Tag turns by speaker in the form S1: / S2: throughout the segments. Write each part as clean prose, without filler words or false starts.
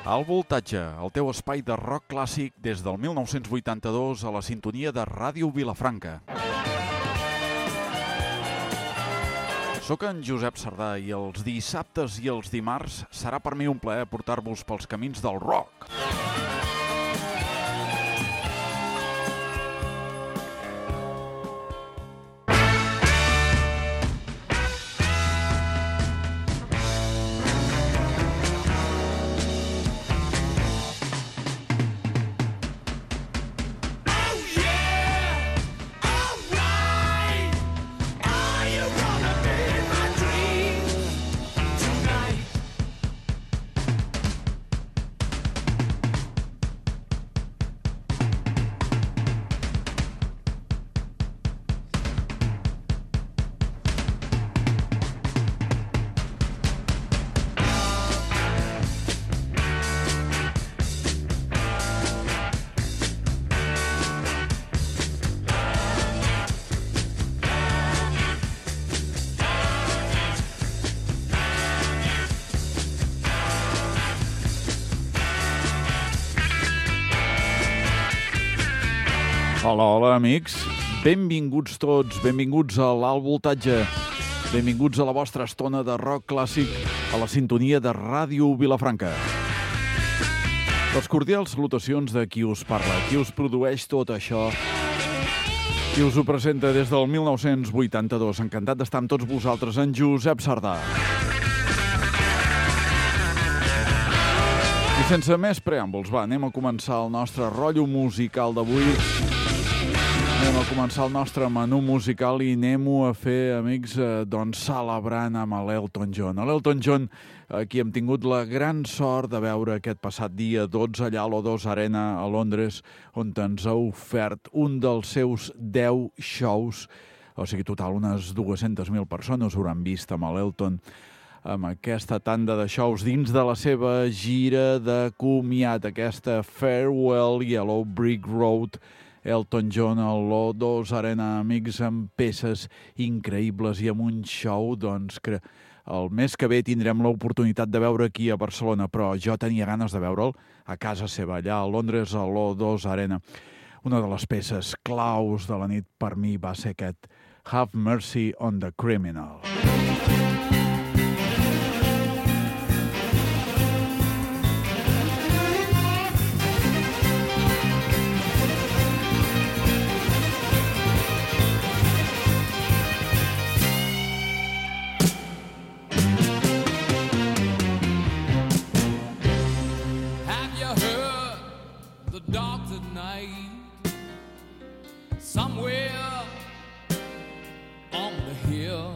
S1: Alt Voltatge, el teu espai de rock clàssic des del 1982 a la sintonia de Ràdio Vilafranca. Soc en Josep Sardà i els dissabtes i els dimarts serà per mi un plaer portar-vos pels camins del rock. Hola, hola, amics. Benvinguts tots, benvinguts a l'Alt Voltatge, benvinguts a la vostra estona de rock clàssic a la sintonia de Ràdio Vilafranca. Les cordials salutacions de qui us parla, qui us produeix tot això, qui us ho presenta des del 1982. Encantat d'estar amb tots vosaltres, en Josep Sardà. I sense més preàmbuls, anem a començar el nostre rotllo musical d'avui. Anem a començar el nostre menú musical i anem-ho a fer, amics, celebrant amb l'Elton John. L'Elton John, qui hem tingut la gran sort de veure aquest passat dia 12 allà a l'O2 Arena a Londres, on ens ha ofert un dels seus 10 shows, o sigui, total, unes 200.000 persones ho hauran vist amb l'Elton, amb aquesta tanda de shows dins de la seva gira de comiat, aquesta Farewell Yellow Brick Road, Elton John a l'O2 Arena, amics, amb peces increïbles i amb un show, que el mes que ve tindrem l'oportunitat de veure aquí a Barcelona, però jo tenia ganes de veure'l a casa seva, allà a Londres, a l'O2 Arena. Una de les peces claus de la nit per mi va ser aquest Have Mercy on the Criminal.
S2: Somewhere on the hill,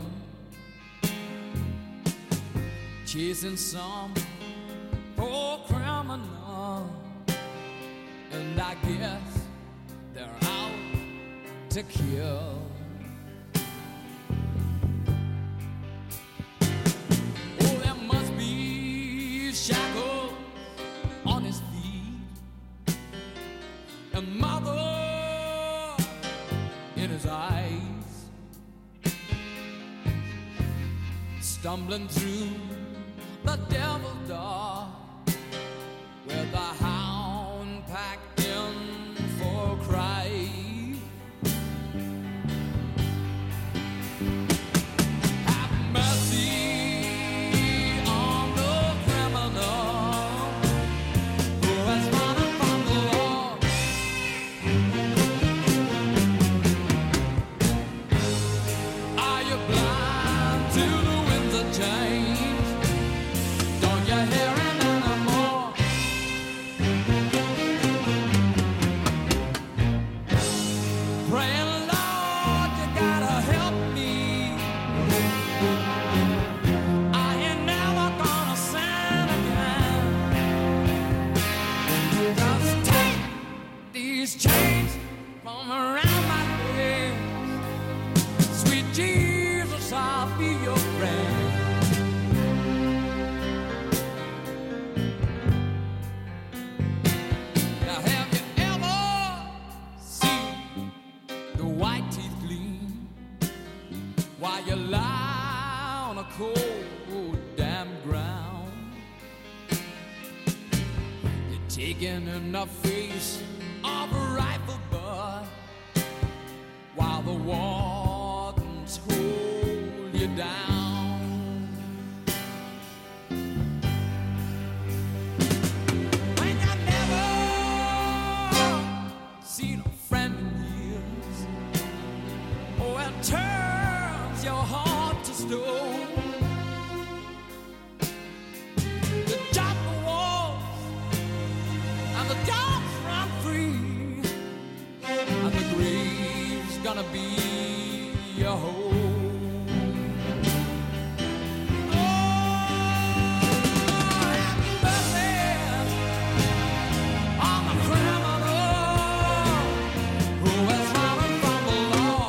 S2: chasing some poor criminal, and I guess they're out to kill. Oh, there must be shackles on his feet, and mother in his eyes, stumbling through the devil's door, with the hound packed in for cry. Have mercy on the criminal who has run from the law. Are you blind to the winds of change? Don't you hear it anymore? Praying, Lord, you gotta help me. I ain't never gonna sin again. Just take these chains from around my legs. Sweet Jesus, I'll be your friend. Now have you ever seen the white teeth gleam while you lie on a cold damn ground? taking in the face of a rifle butt while the wardens hold you down. When you never seen a friend in years, oh, it turns your heart to stone. The dogs run free, and the grave's gonna be your home. Oh, have mercy on the criminal who is running from the law.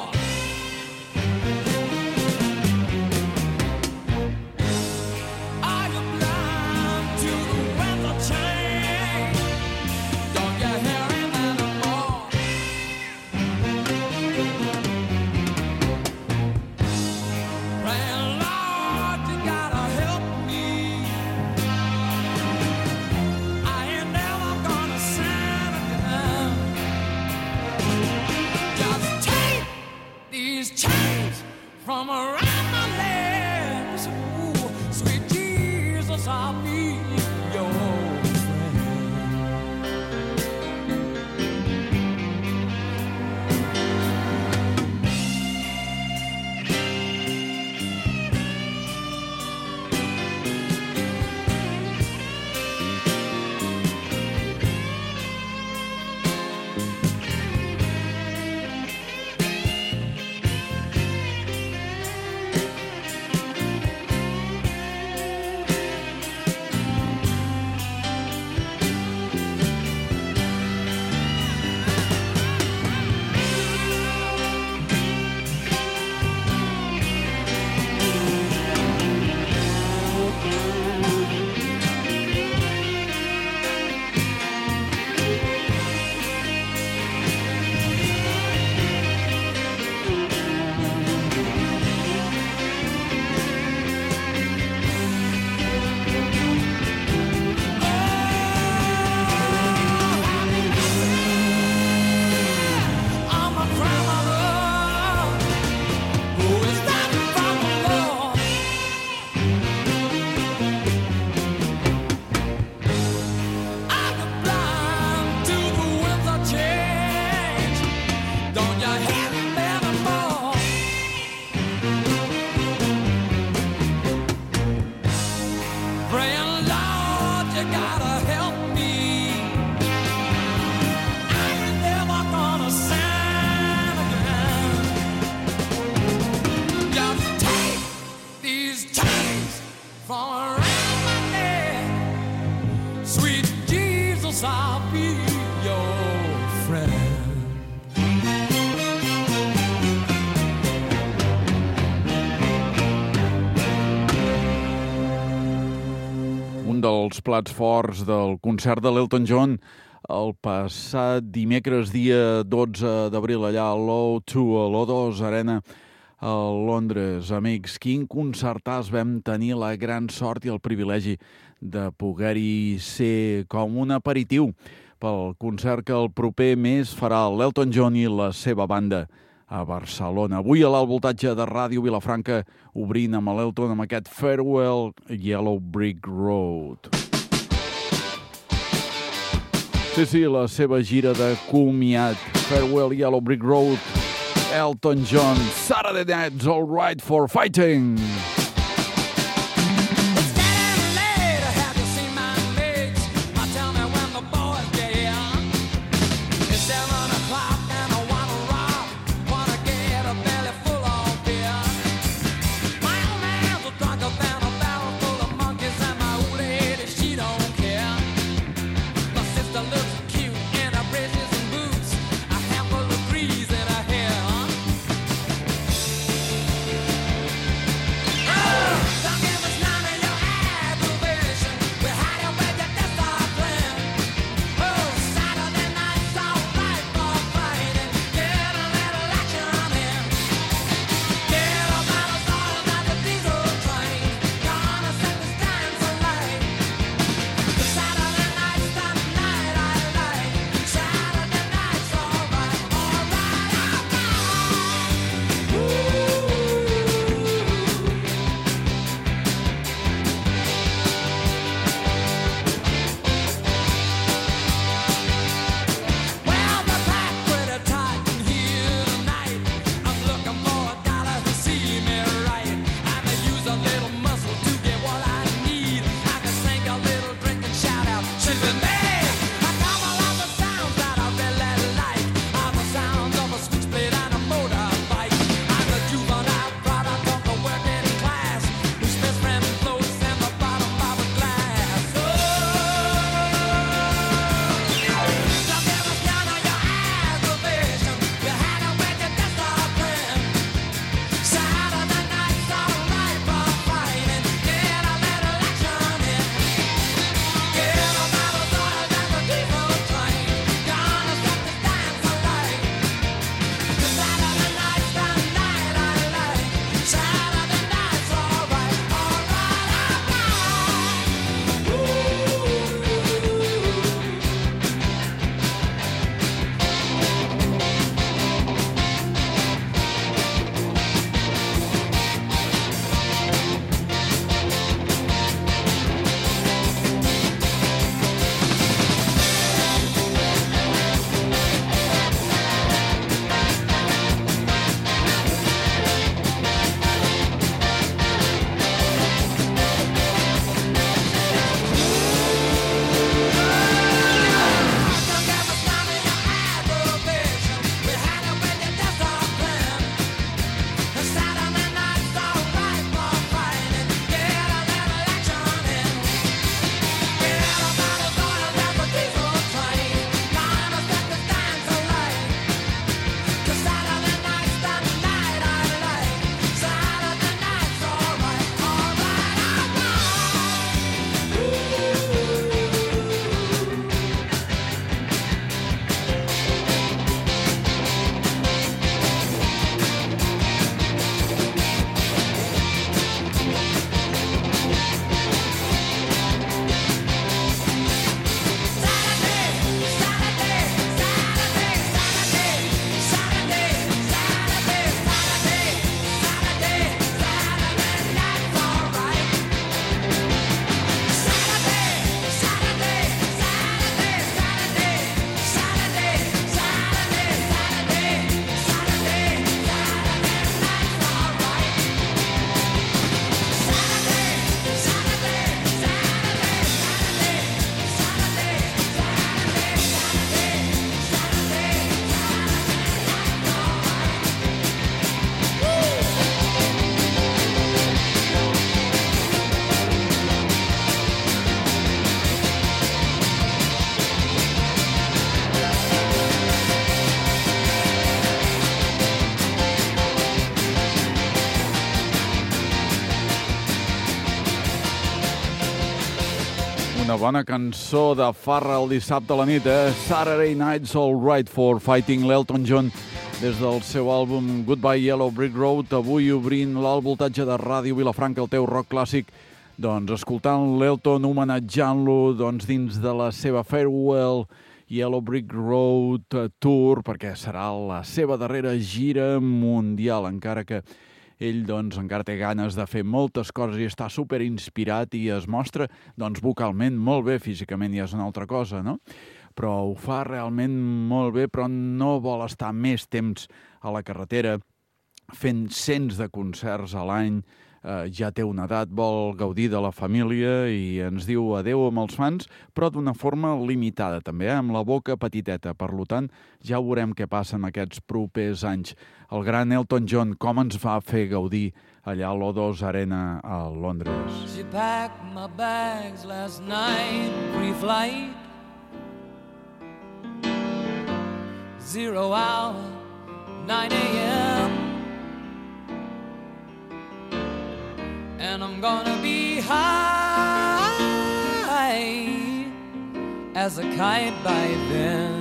S2: Are you blind to the weather change? Don't you hear him anymore? Praying, Lord, you gotta help me. I ain't never gonna sin again. Just take these chains from around my legs. Ooh, sweet Jesus, I'll be your friend. I'll be your friend.
S1: Un dels plats forts del concert de l'Elton John el passat dimecres, dia 12 d'abril, allà a l'O2, a l'O2 Arena, a Londres. Amics, quin concertàs vam tenir la gran sort i el privilegi de poder-hi ser com un aperitiu pel concert que el proper mes farà l'Elton John i la seva banda a Barcelona. Avui a l'alt voltatge de Ràdio Vilafranca, obrint amb l'Elton amb aquest Farewell Yellow Brick Road. Sí, la seva gira de comiat. Farewell Yellow Brick Road, Elton John, Saturday Night's All Right for Fighting.
S2: Hey!
S1: Una bona cançó de farra el dissabte a la nit, Saturday Night's All Right for Fighting l'Elton John des del seu àlbum Goodbye Yellow Brick Road, avui obrint l'alt voltatge de Ràdio Vilafranca, el teu rock clàssic, doncs escoltant l'Elton, homenatjant-lo doncs, dins de la seva Farewell Yellow Brick Road Tour, perquè serà la seva darrera gira mundial, encara que ell doncs, encara té ganes de fer moltes coses i està super inspirat i es mostra doncs, vocalment molt bé, físicament ja és una altra cosa, no? Però ho fa realment molt bé, però no vol estar més temps a la carretera fent cents de concerts a l'any, ja té una edat, vol gaudir de la família i ens diu adeu amb els fans, però d'una forma limitada també, amb la boca petiteta. Per tant, ja veurem què passa en aquests propers anys. El gran Elton John, com ens va fer gaudir allà a l'O2 Arena a Londres.
S2: She packed my bags last night, pre-flight, 0 hour, 9 a.m. And I'm gonna be high as a kite by then.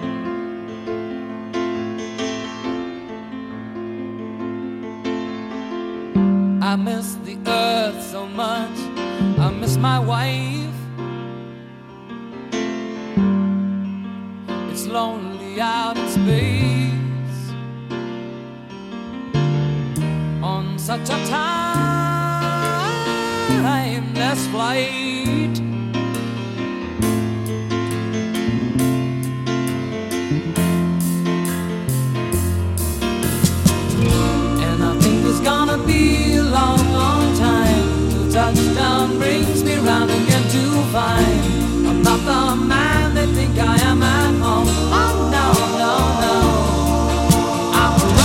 S2: I miss the earth so much, I miss my wife. It's lonely out in space on such a timeless flight. And I think it's gonna be a long, long time till touchdown brings me round again to find I'm not the man they think I am at home. Oh no, no, no, I'm a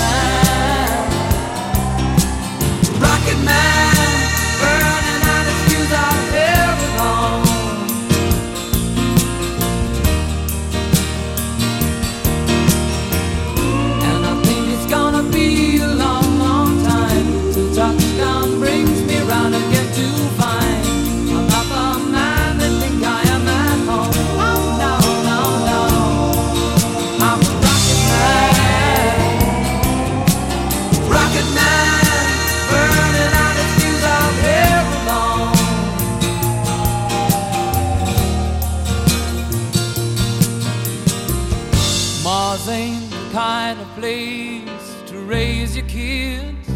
S2: rocket man, burning out his fuse out here alone. And I think it's gonna be a long, long time till touchdown brings me round again to find I'm not the man they think I am at home. Oh no, no, no, I'm a rocket man, burning out his fuse out here alone. Mars ain't the kind of place to raise your kids.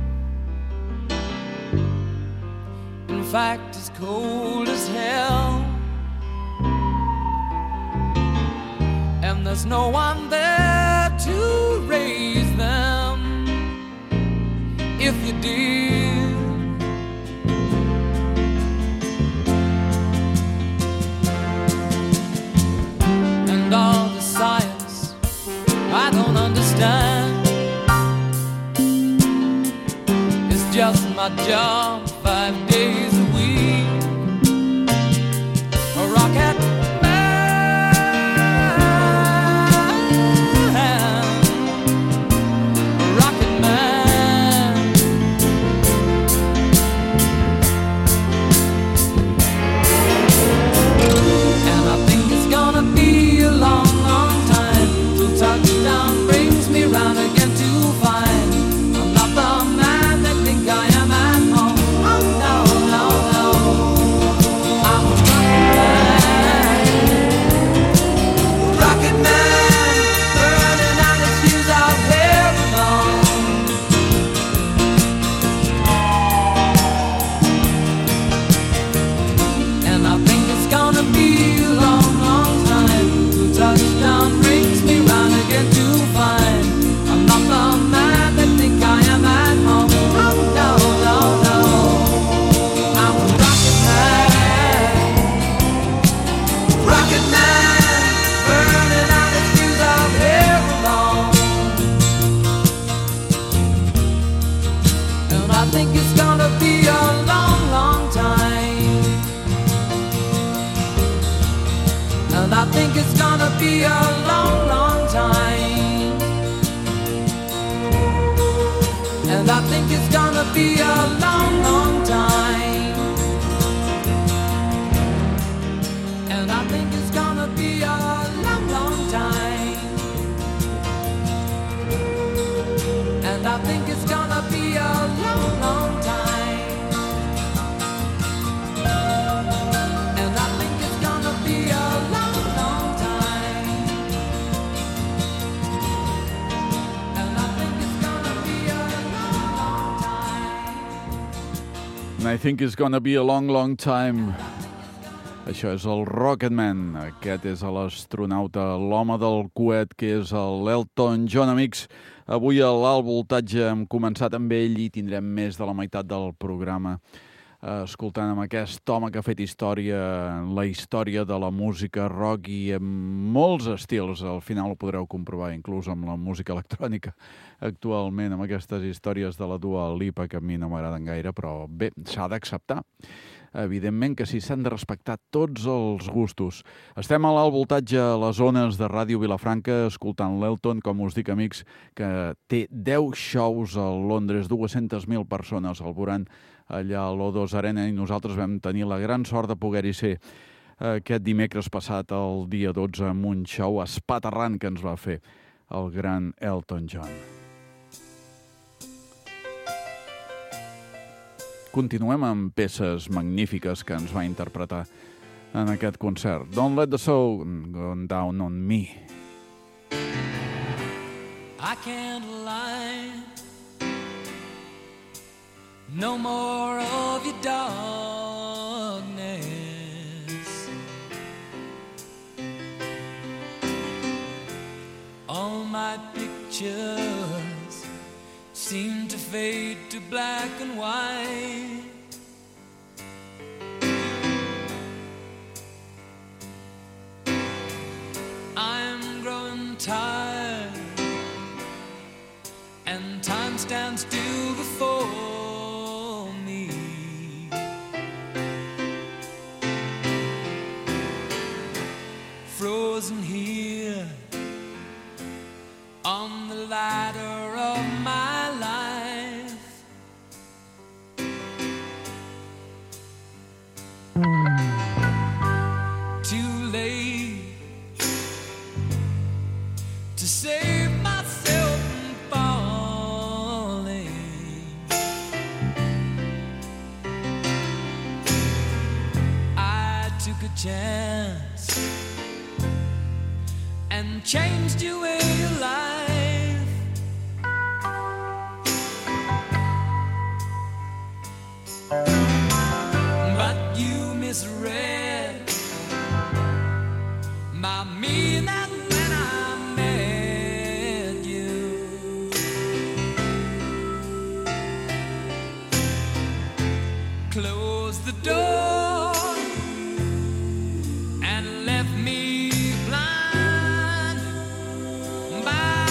S2: In fact, it's cold as hell, and there's no one there to raise them if you did. And all the science I don't understand, it's just my job 5 days a week. A rocket man, a rocket man. And I think it's gonna be a long, long time till touchdown brings me round again to find I'm not the man they think I am at home. Oh no, no, no, I'm a rocket man, burning out his fuse out here alone. And I think it's gonna be a long, long time till touchdown brings me round again to find I'm not the man they think I am at home. Oh no, no, no, I'm a rocket man, burning out his fuse out here alone. And I think it's gonna be a long, long time. And I think it's gonna be a long, long time. And I think it's gonna be a long, long time. And I think it's gonna be a long, long time. And I think it's gonna be a long, long time. And I think it's gonna be a long, long time.
S1: And I think it's gonna be a long, long time. Això és el Rocketman. Aquest és l'astronauta, l'home del coet, que és l'Elton John, amics. Avui a l'Alt Voltatge hem començat amb ell i tindrem més de la meitat del programa escoltant amb aquest home que ha fet història, la història de la música rock i en molts estils. Al final ho podreu comprovar, inclús amb la música electrònica actualment, amb aquestes històries de la Dua Lipa que a mi no m'agraden gaire, però bé, s'ha d'acceptar. Evidentment que sí, s'han de respectar tots els gustos. Estem a l'Alt Voltatge a les zones de Ràdio Vilafranca escoltant l'Elton, com us dic, amics, que té 10 shows a Londres, 200.000 persones el veuran allà a l'O2 Arena, i nosaltres vam tenir la gran sort de poder-hi ser aquest dimecres passat, el dia 12, amb un show espaterrant que ens va fer el gran Elton John. Continuem amb peces magnífiques que ens va interpretar en aquest concert. Don't let the sun go down on me.
S2: I can't lie. No more of your darkness. All my pictures seem to fade to black and white. I'm growing tired, and time stands still before me. Frozen here on the ladder of my life. Too late to save myself from falling. I took a chance and changed your way of life. But you misread my meaning when I met you. Close the door and left me blind by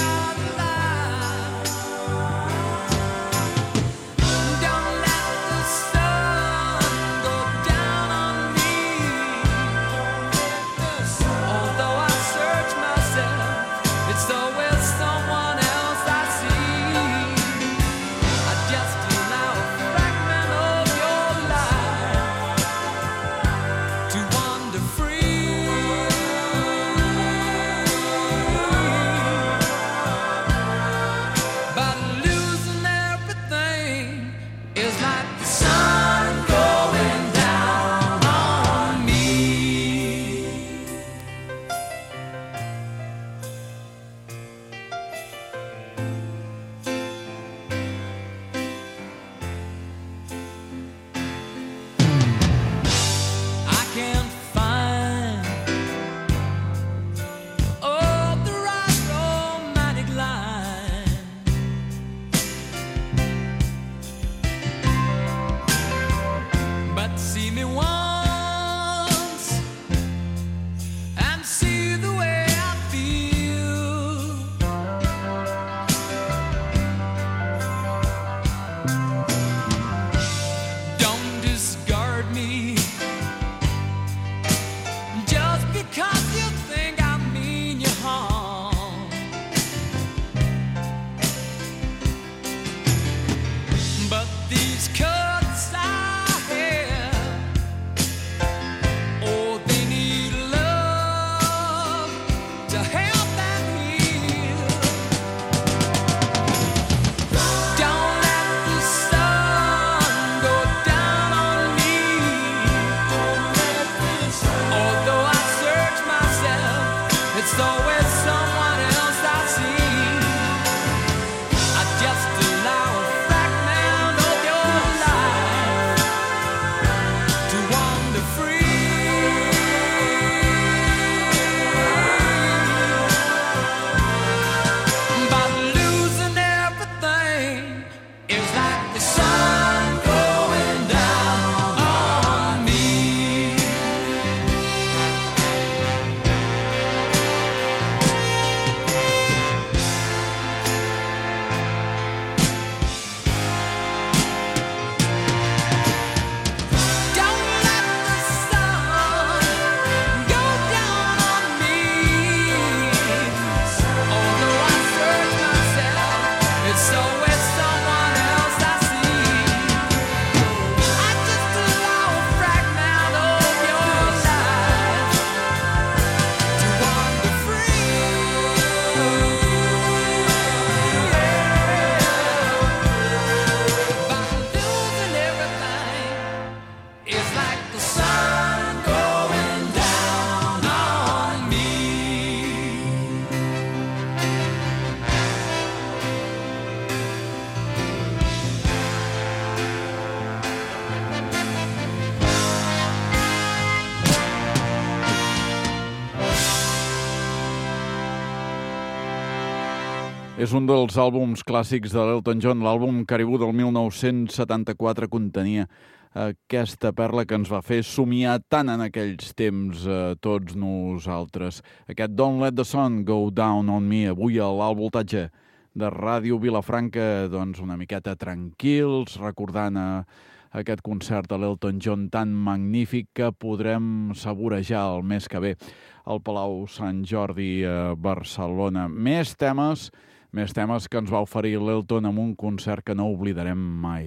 S1: És un dels àlbums clàssics de l'Elton John. L'àlbum Caribou del 1974 contenia aquesta perla que ens va fer somiar tant en aquells temps tots nosaltres. Aquest Don't Let the Sun Go Down on Me, avui a l'alt voltatge de Ràdio Vilafranca, doncs una miqueta tranquils, recordant aquest concert de l'Elton John tan magnífic que podrem saborejar el mes que ve al Palau Sant Jordi a Barcelona. Més temes que ens va oferir l'Elton amb un concert que no oblidarem mai.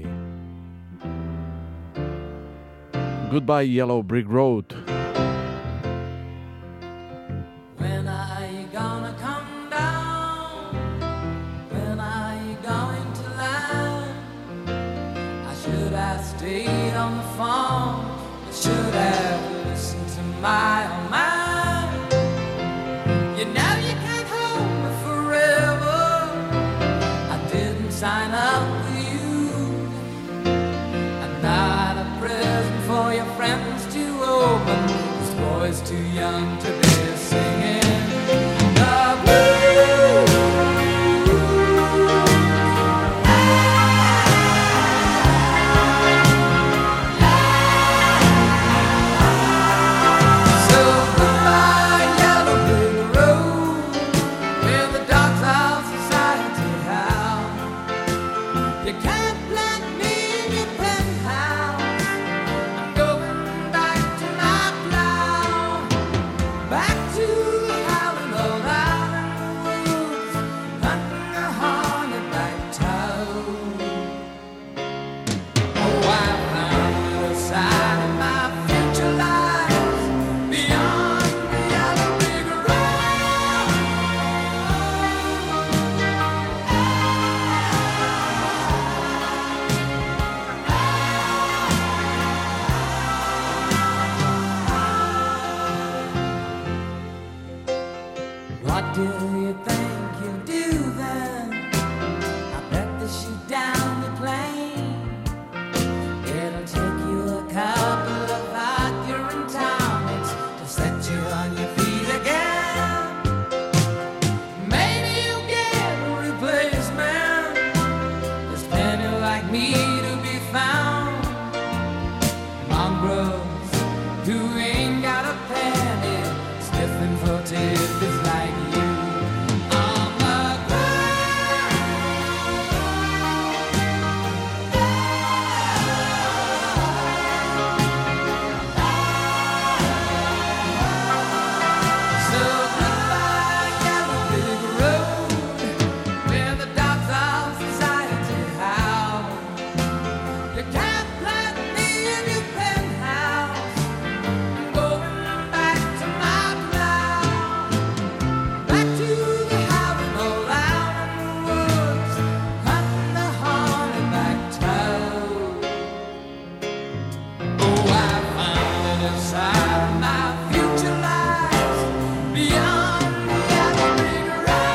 S1: Goodbye Yellow Brick Road.
S2: When are you gonna come down? When are you going to land? I should have stayed on the phone. I should have listened to my own mind. You know you can't hold me forever. I didn't sign up with you. I'm not a present for your friends to open. This boy's too young to be singing the blues. So goodbye, yellow brick road, where the dogs of society howl. You can't plant me in your penthouse. I'm going back to my plow, back to the howling old island woods, hunting a hornetback toad. Oh, I found a side of my future lies beyond the yellow brick road. What do you think you'll do then? I bet they shoot down the plane. It'll take you a couple of urine tonics to set you on your feet again. Maybe you'll get a replacement. There's plenty like me to be found. Mongrels who ain't got a penny, sniffing for tidbits like you. On the So goodbye, yellow brick road, where the dogs of society howl. You can't plant me in your penthouse. I'm going back to my plow, back to the howling old island woods, hunting the hornetback toad. Oh, I found it inside my future lies beyond the yellow brick road.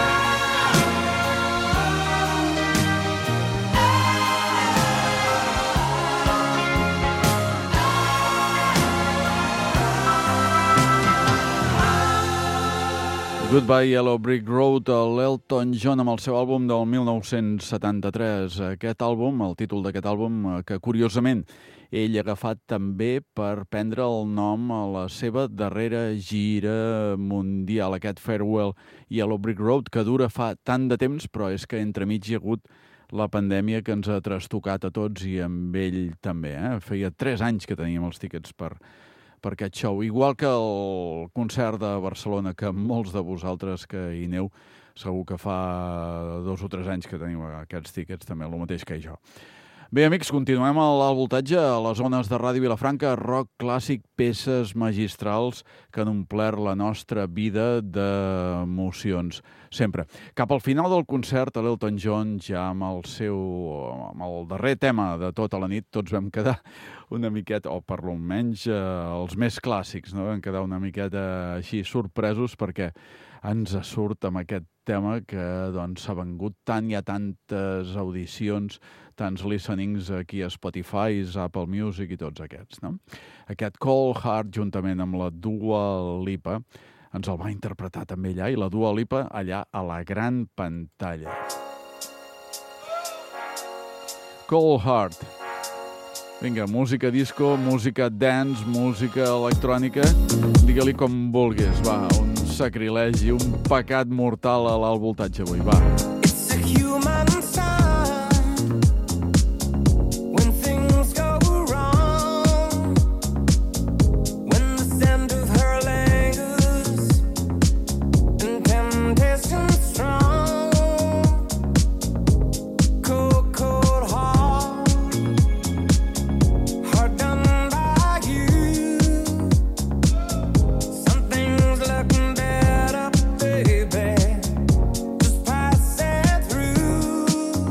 S1: Goodbye Yellow Brick Road, l'Elton John amb el seu àlbum del 1973. Aquest àlbum, el títol d'aquest àlbum, que curiosament ell ha agafat també per prendre el nom a la seva darrera gira mundial, aquest Farewell Yellow Brick Road, que dura fa tant de temps, però és que entremig hi ha hagut la pandèmia que ens ha trastocat a tots i amb ell també. Feia 3 anys que teníem els tíquets per aquest show. Igual que el concert de Barcelona, que molts de vosaltres que hi aneu Segur que fa 2 o 3 anys que teniu aquests tiquets, també el mateix que jo. Bé, amics, continuem a l'alt voltatge, a les zones de Ràdio Vilafranca, rock clàssic, peces magistrals que han omplert la nostra vida d'emocions, sempre. Cap al final del concert, a l'Elton John, ja amb el darrer tema de tota la nit, tots vam quedar una miqueta, o per lo menys els més clàssics, no? Vam quedar una miqueta així sorpresos perquè ens surt amb aquest tema que doncs, s'ha vengut tant, hi ha tantes audicions, tants listenings aquí a Spotify, Apple Music i tots aquests, no? Aquest Cold Heart, juntament amb la Dua Lipa, ens el va interpretar també allà, i la Dua Lipa allà a la gran pantalla. Cold Heart. Vinga, música disco, música dance, música electrònica, digue-li com vulguis, va, un sacrilegi, un pecat mortal a l'alt voltatge avui, va.
S3: It's a human sign when things go wrong, when the scent of her lingers and temptation strong, cold, cold heart, hard done by you, something's looking better, baby. Just pass it through.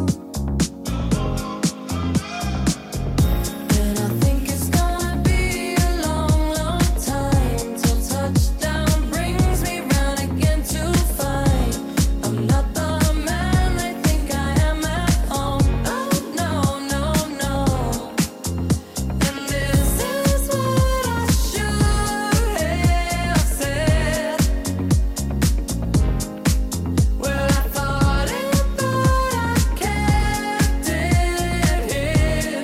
S3: And I think it's gonna be a long, long time till touchdown brings me round again to find I'm not the man they think I am at home. Oh no, no, no. And this is what I should have said. Well, I thought it, but I kept it hid.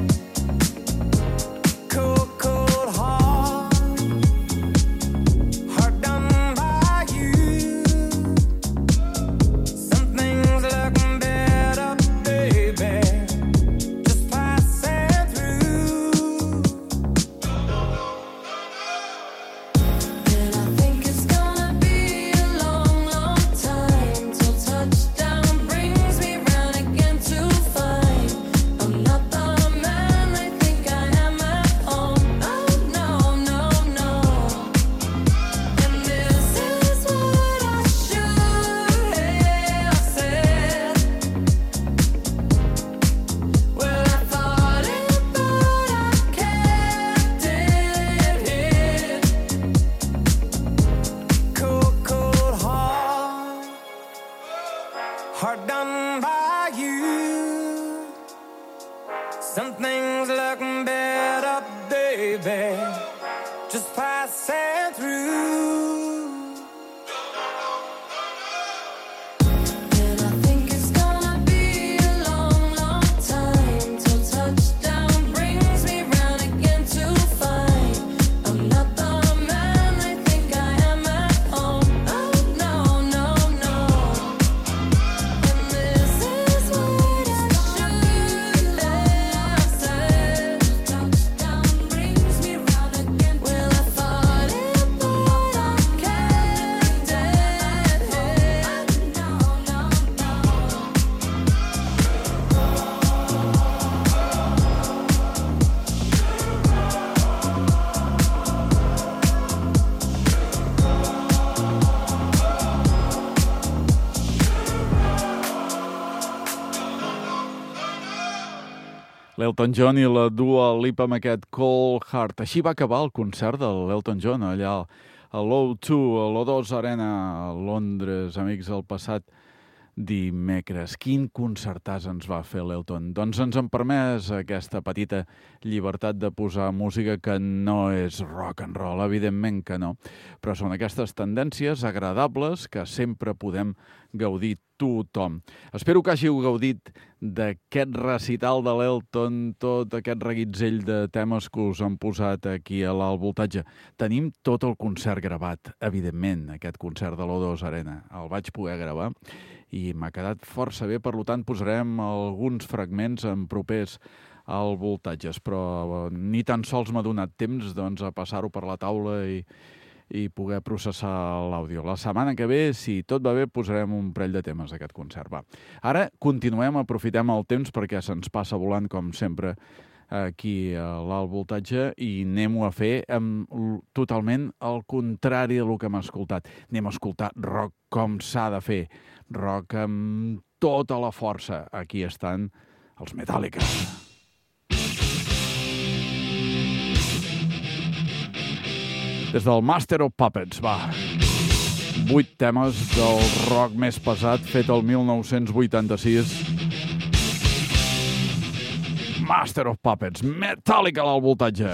S3: Cold, cold heart, hard done by you. Something's looking better, baby. Just pass it through. And I think it's gonna be a long, long time till touchdown brings me round again to find I'm not the man they think I am at home. Oh no, no, no. And this is what I should have said. Well, I thought it, but I kept it hid. Cold, cold heart, hard done by you. Something's looking better, baby. Just pass it through. And I think it's gonna be a long, long time till touchdown brings me round again to find I'm not the man they think I am at home. Oh no, no, no. And this is what I should have said. Touchdown brings me round again. Well, I thought it, but I kept it hid. No, no, no.
S1: L'Elton John i la Dua Lipa amb aquest Cold Heart. Així va acabar el concert de l'Elton John allà a l'O2, a l'O2 Arena a Londres, amics, el passat dimecres. Quin concertàs ens va fer l'Elton. Doncs ens han permès aquesta petita llibertat de posar música que no és rock and roll, evidentment que no, però són aquestes tendències agradables que sempre podem gaudir tothom. Espero que hàgiu gaudit d'aquest recital de l'Elton, tot aquest reguitzell de temes que us han posat aquí a l'alt voltatge. Tenim tot el concert gravat, evidentment, aquest concert de l'O2 Arena. El vaig poder gravar i m'ha quedat força bé, per tant posarem alguns fragments en propers al voltatges, però ni tan sols m'ha donat temps doncs, a passar-ho per la taula i poder processar l'àudio. La setmana que ve, si tot va bé, posarem un parell de temes d'aquest concert. Va. Ara continuem, aprofitem el temps perquè se'ns passa volant, com sempre, aquí a l'Alt Voltatge, i anem-ho a fer amb totalment el contrari del que hem escoltat. Anem a escoltar rock com s'ha de fer, rock amb tota la força. Aquí estan els Metallica. Des del Master of Puppets, va. 8 temes del rock més pesat, fet el 1986. Master of Puppets, Metallica a l'Alt Voltatge.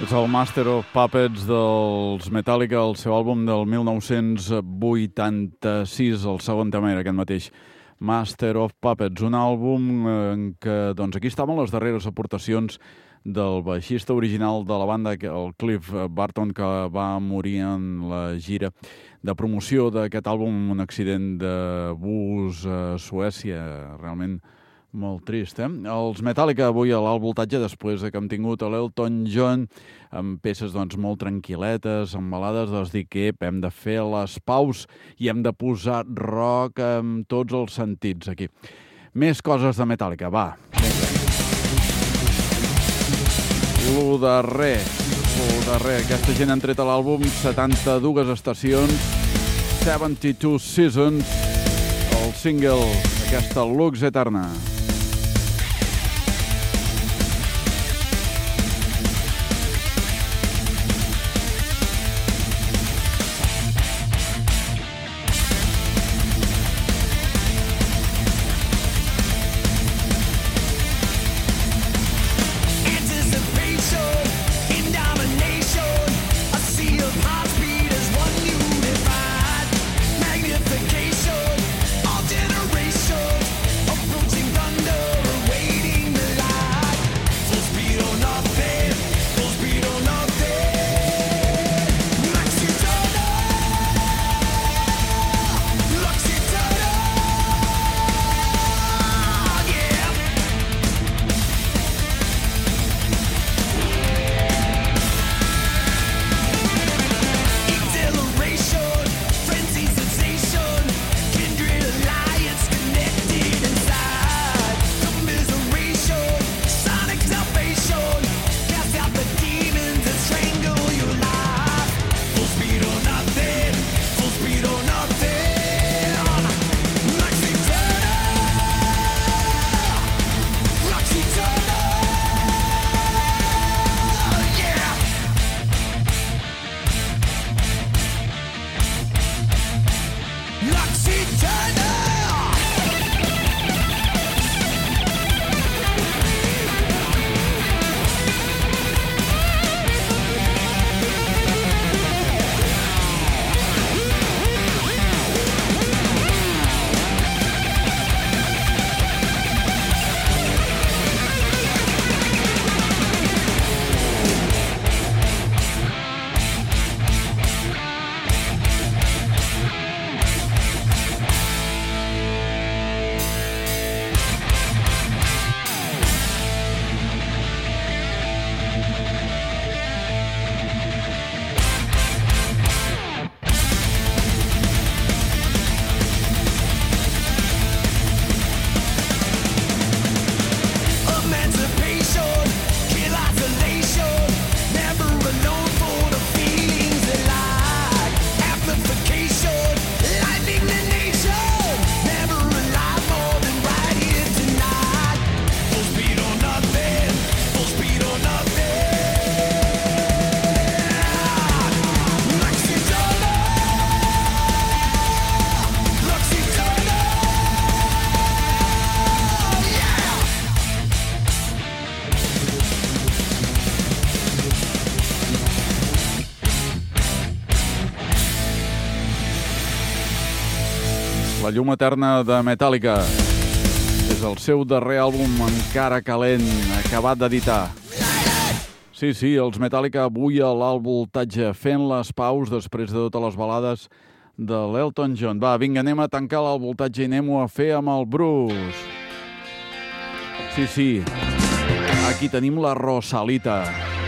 S1: És el Master of Puppets dels Metallica, el seu àlbum del 1986, el segon tema era aquest mateix, Master of Puppets, un àlbum en què, doncs, aquí estaven les darreres aportacions del baixista original de la banda, el Cliff Burton, que va morir en la gira de promoció d'aquest àlbum en un accident de bus a Suècia, realment molt trist, eh? Els Metallica avui a l'alt voltatge, després que hem tingut a l'Elton John amb peces doncs, molt tranquil·letes, amb balades, doncs dic que hem de fer les paus i hem de posar rock amb tots els sentits aquí. Més coses de Metallica, va. Lo darrer, aquesta gent han tret a l'àlbum 72 estacions, 72 Seasons, el single d'aquesta Lux Eterna. La llum eterna de Metallica. És el seu darrer àlbum encara calent, acabat d'editar. Sí, els Metallica avui a l'alt voltatge, fent les paus després de totes les balades de l'Elton John. Va, vinga, anem a tancar l'alt voltatge i anem-ho a fer amb el Bruce. Sí, aquí tenim la Rosalita.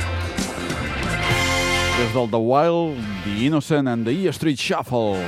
S1: Des del The Wild, The Innocent and the E Street Shuffle.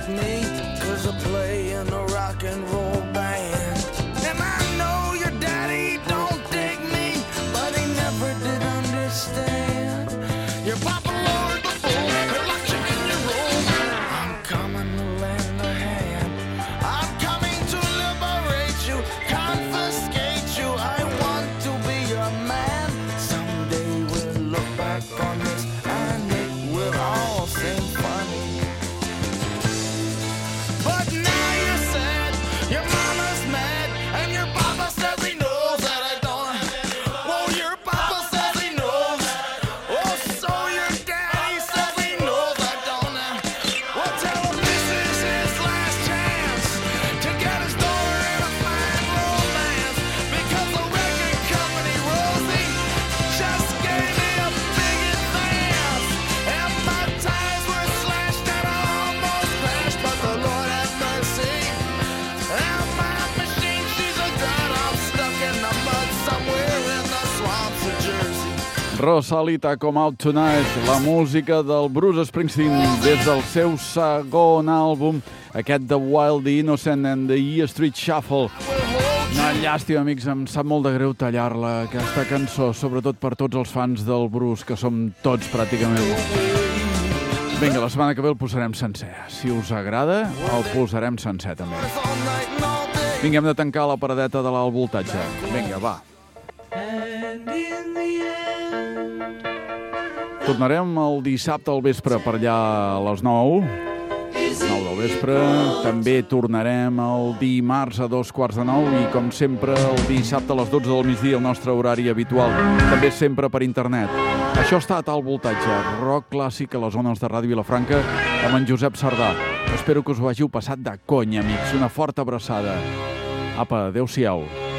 S4: with me, 'cause I play in a rock and roll band. And I know your daddy don't dig me, but he never did understand. Your papa lowered the fool and locked you in your room. I'm coming to lend a hand. I'm coming to liberate you, confiscate you. I want to be your man. Someday we'll look back on this and it will all seem funny. But now you're sad, your mama's mad, and your papa says he knows that I don't. Well, your papa says he knows. Oh, so your daddy says he knows I don't. Well, tell him this is his last chance to get his daughter in a fine romance, because the record company, Rosie, just gave me a big advance. And my tires were slashed and I almost crashed, but the Lord have mercy. And my machine, she's a gun. I'm stuck in the mud somewhere in the swamps of Jersey.
S1: Rosalita, Come Out Tonight, la música del Bruce Springsteen des del seu segon àlbum, aquest The Wild, The Innocent and the E Street Shuffle. Una llàstima, amics, em sap molt de greu tallar-la, aquesta cançó, sobretot per tots els fans del Bruce, que som tots pràcticament. Vinga, la setmana que ve el posarem sencer. Si us agrada, el posarem sencer també.
S4: All night and all day.
S1: Vinga, hem de tancar la paradeta de l'alt voltatge. Vinga, va.
S2: And in the end,
S1: Tornarem el dissabte al vespre per allà a les 9. 9 del vespre. També tornarem el dimarts a 2:15 i, com sempre, el dissabte a les 12 del migdia, el nostre horari habitual. També sempre per internet. Això ha estat Alt Voltatge, rock clàssic a les zones de Ràdio Vilafranca amb en Josep Sardà. Espero que us ho hàgiu passat de conya, amics. Una forta abraçada. Apa, adeu-siau.